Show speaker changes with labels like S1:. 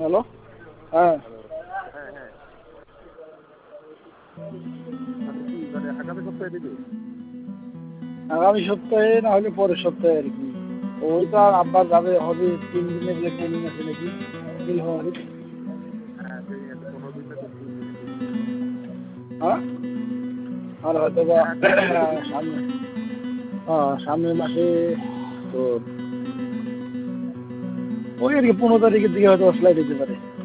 S1: Hello, হ্যাঁ।
S2: Hello. হ্যাঁ, হ্যাঁ। মানে কি মানে আগামী সপ্তাহে দিবে?
S1: আগামী সপ্তাহে না হলে পরের সপ্তাহে আর কি। ওইটা আব্বা যাবে হবে 3 দিনের যে ট্রেনিং আছে নাকি নীলফামারী।
S2: হ্যাঁ, ট্রেনিং আছে 15 দিন না 3 দিনের ট্রেনিং আছে।
S1: হ্যাঁ, আর হয়তো বা
S2: হ্যাঁ, 15 দিনের ট্রেনিং আছে।
S1: সামনে সামনের মাসে তো ওই আর কি 15 তারিখের দিকে হয়তো ফ্লাইট হতে পারে।